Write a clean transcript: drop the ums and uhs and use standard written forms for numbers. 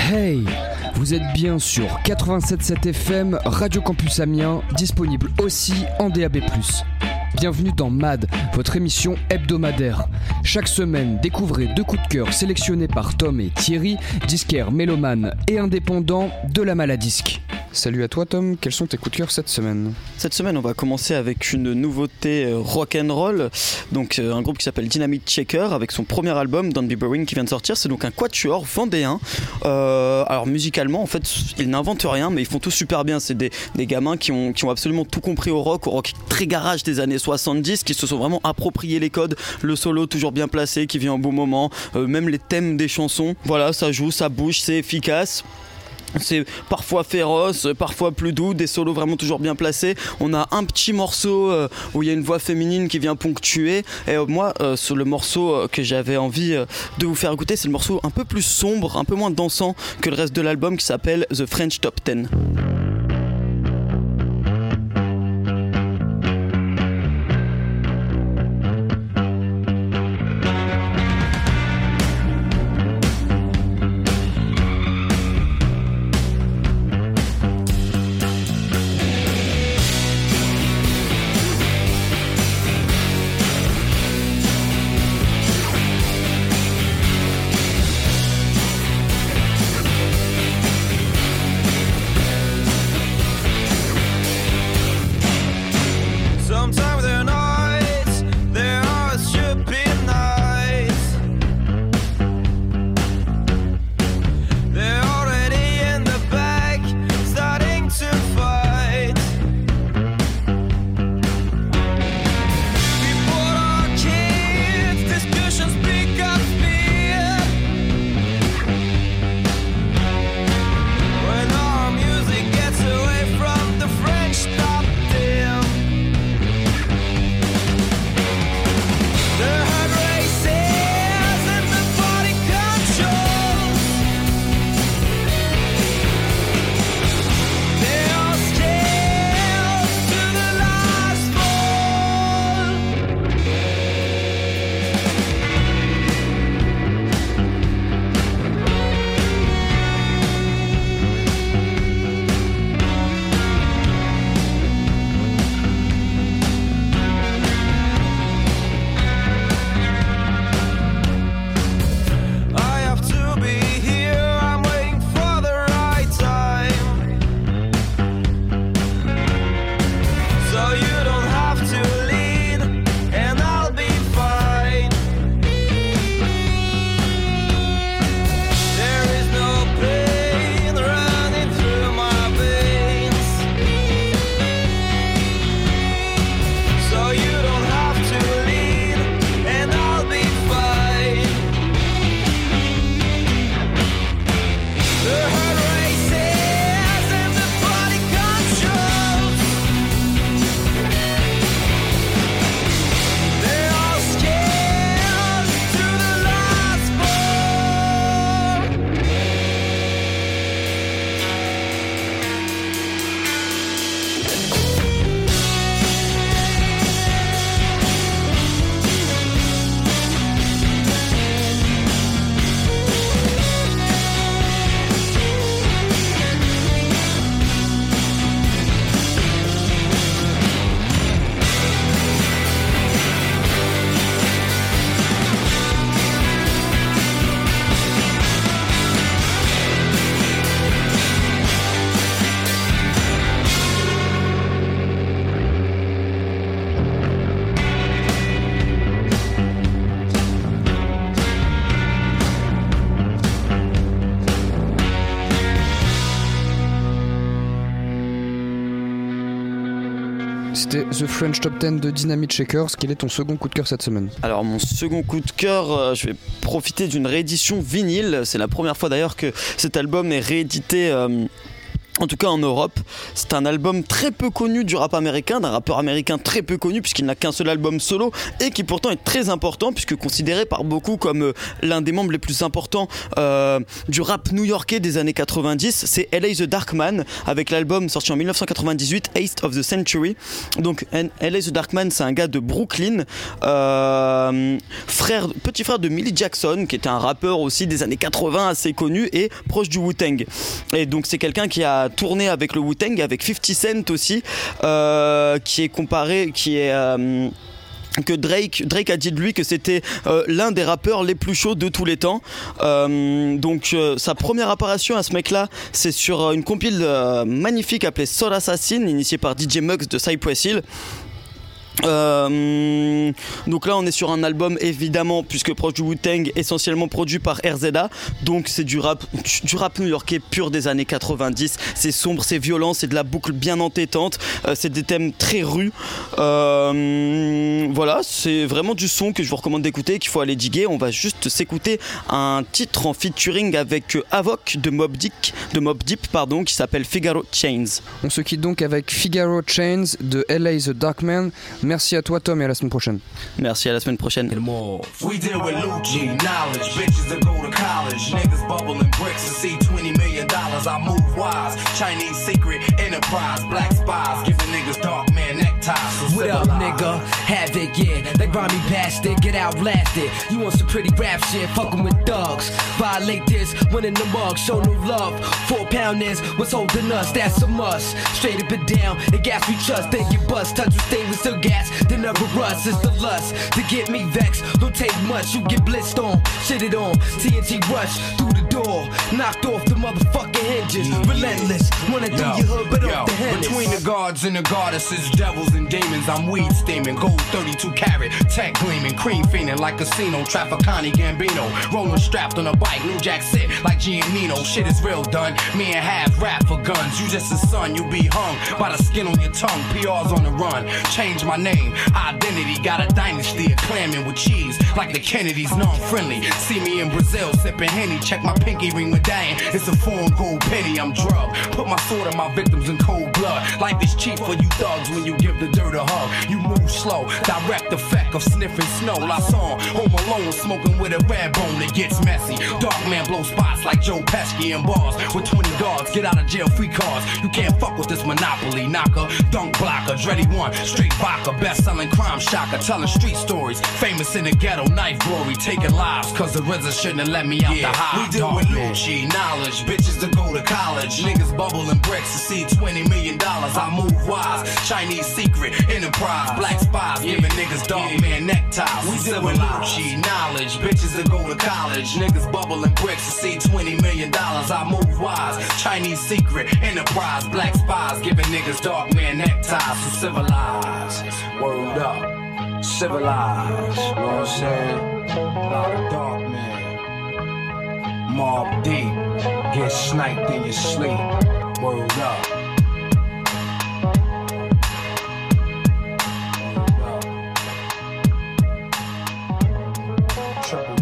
Hey, vous êtes bien sur 87.7 FM, Radio Campus Amiens, disponible aussi en DAB+. Bienvenue dans MAD, votre émission hebdomadaire. Chaque semaine, découvrez 2 coups de cœur sélectionnés par Tom et Thierry, disquaires mélomanes et indépendants de la Maladisque. Salut à toi Tom, quels sont tes coups de cœur cette semaine ? Cette semaine, on va commencer avec une nouveauté rock'n'roll, donc un groupe qui s'appelle Dynamite Shaker avec son premier album Don't Be Boring qui vient de sortir. C'est donc un quatuor vendéen. Alors musicalement, en fait, ils n'inventent rien, mais ils font tout super bien. C'est des gamins qui ont absolument tout compris au rock très garage des années 70, qui se sont vraiment appropriés les codes, le solo toujours bien placé, qui vient au bon moment, même les thèmes des chansons. Voilà, ça joue, ça bouge, c'est efficace. C'est parfois féroce, parfois plus doux, des solos vraiment toujours bien placés. On a un petit morceau où il y a une voix féminine qui vient ponctuer. Et moi, sur le morceau que j'avais envie de vous faire écouter, c'est le morceau un peu plus sombre, un peu moins dansant que le reste de l'album, qui s'appelle The French Top 10. C'était The French Top 10 de Dynamite Shakers. Quel est ton second coup de cœur cette semaine ? Alors mon second coup de cœur, je vais profiter d'une réédition vinyle. C'est la première fois d'ailleurs que cet album est réédité En tout cas en Europe, c'est un album très peu connu du rap américain, d'un rappeur américain très peu connu puisqu'il n'a qu'un seul album solo et qui pourtant est très important puisque considéré par beaucoup comme l'un des membres les plus importants du rap new-yorkais des années 90. C'est L.A. The Dark Man avec l'album sorti en 1998, Haste of the Century. Donc L.A. The Dark Man, c'est un gars de Brooklyn, petit frère de Millie Jackson qui était un rappeur aussi des années 80 assez connu et proche du Wu-Tang. Et donc c'est quelqu'un qui a tourné avec le Wu-Tang, avec 50 Cent aussi, qui est comparé, que Drake a dit de lui que c'était l'un des rappeurs les plus chauds de tous les temps. Donc sa première apparition à ce mec-là, c'est sur une compile magnifique appelée Soul Assassin, initiée par DJ Muggs de Cypress Hill. Donc là on est sur un album évidemment puisque proche du Wu-Tang, essentiellement produit par RZA, donc c'est du rap new-yorkais pur des années 90. C'est sombre, c'est violent, c'est de la boucle bien entêtante, c'est des thèmes très rus. Voilà, c'est vraiment du son que je vous recommande d'écouter, qu'il faut aller diguer. On va juste s'écouter un titre en featuring avec Avoc de Mobb Deep, qui s'appelle Figaro Chains. On se quitte donc avec Figaro Chains de L.A. The Dark Man. Merci à toi Tom et à la semaine prochaine. Merci, à la semaine prochaine. We deal with Lucci, knowledge, bitches that go to college, niggas bubbling bricks and see $20 million. I move wise, Chinese secret enterprise, black spies, giving niggas dark man neckties. What up, nigga? Havoc, yeah, that grimy bastard, get outlasted. You want some pretty rap shit, fucking with thugs. Violate this, winning the mug, show no love. 4 pound is what's holding us, that's a must. Straight up and down, the gas we trust, then get bust, touch with stainless steel gas. They never rust, it's the lust to get me vexed. Don't take much, you get blitzed on, shit it on. TNT rush through the door, knocked off the motherfucking hinges. Relentless, wanna do your hood, but off the head. Between the guards and the goddesses, devils and demons, I'm weed steaming, gold 32 carat, tech gleaming, cream fiending like casino, Trafficani Gambino, rolling strapped on a bike, New Jack sit like Giannino. Shit is real done, me and half rap for guns. You just a son, you be hung by the skin on your tongue. PR's on the run, change my name, identity, got a dynasty of clamming with cheese like the Kennedys, non-friendly. See me in Brazil sipping Henny, check my pinky ring medallion, it's a foreign gold penny. I'm drugged, put my sword in my victims in cold blood. Life is cheap for you thugs when you give the dirt a hug. You move slow, direct effect of sniffing snow. La song, home alone, smoking with a red bone, it gets messy. Dark man blow spots like Joe Pesci in bars with 20 guards, get out of jail free cards. You can't fuck with this monopoly knocker, dunk blocker, Dreddy one, straight vodka, best-selling crime shocker, telling street stories, famous in the ghetto, knife glory, taking lives, cause the RZA shouldn't have let me out the high. We deal with Lucci, knowledge, bitches that go to college, niggas bubbling bricks to see $20 million. I move wise, Chinese secret enterprise, black spies, giving niggas dark man neckties. We deal with Lucci, knowledge, bitches that go to college, niggas bubbling bricks to see $20 million. I move wise, Chinese secret enterprise, black spies, giving niggas dark man neckties. So civilized, word up, civilized, you know what I'm saying? A lot of dark man, Mobb Deep, get sniped in your sleep, word up. Triple